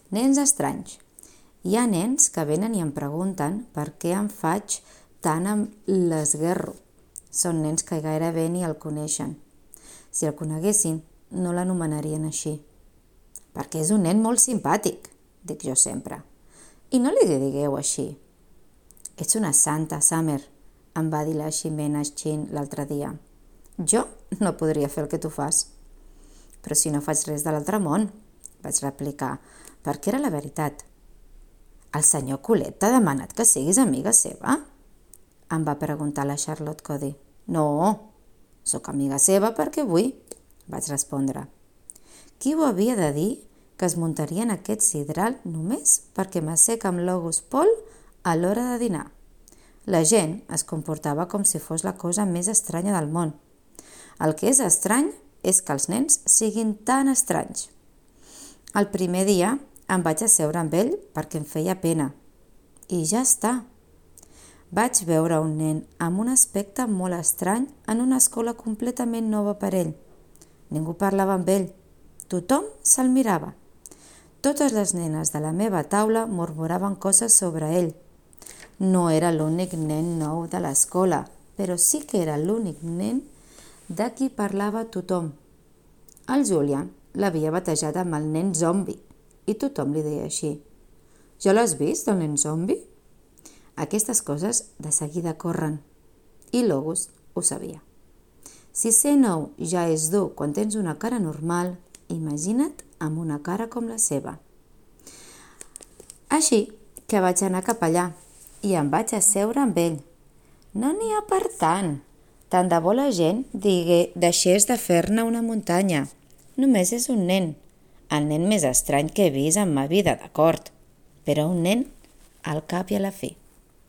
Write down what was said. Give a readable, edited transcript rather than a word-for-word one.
Nens estranys. Hi ha nens que venen i em pregunten per què em faig tant amb l'esguerro. Són nens que gairebé ni el coneixen. Si el coneguessin, no l'anomenarien així. Perquè és un nen molt simpàtic, dic jo sempre. I no li digueu així. Ets una santa, Summer, em va dir la Ximena Chin l'altre dia. Jo no podria fer el que tu fas. Però si no faig res de l'altre món, vaig replicar, perquè era la veritat. El senyor Colet t'ha demanat que siguis amiga seva? Em va preguntar la Charlotte Cody. No, sóc amiga seva perquè vull, vaig respondre. Qui ho havia de dir que es muntaria en aquest sidral només perquè m'assec amb l'August Paul a l'hora de dinar? La gent es comportava com si fos la cosa més estranya del món. El que és estrany és que els nens siguin tan estranys. El primer dia em vaig asseure amb ell perquè em feia pena. I ja està. Vaig veure un nen amb un aspecte molt estrany en una escola completament nova per ell. Ningú parlava amb ell. Tothom se'l mirava. Totes les nenes de la meva taula murmuraven coses sobre ell. No era l'únic nen nou de l'escola, però sí que era l'únic nen de qui parlava tothom. El Julian l'havia batejat amb el nen zombi i tothom li deia així. Ja l'has vist, el nen zombi? Aquestes coses de seguida corren. I l'August ho sabia. Si ser nou ja és dur quan tens una cara normal, imagina't amb una cara com la seva. Així que vaig anar cap allà i em vaig asseure amb ell. No n'hi ha per tant. Tant de bo la gent deixés de fer-ne una muntanya. Només és un nen. El nen més estrany que he vist en ma vida, d'acord. Però un nen al cap i a la fi.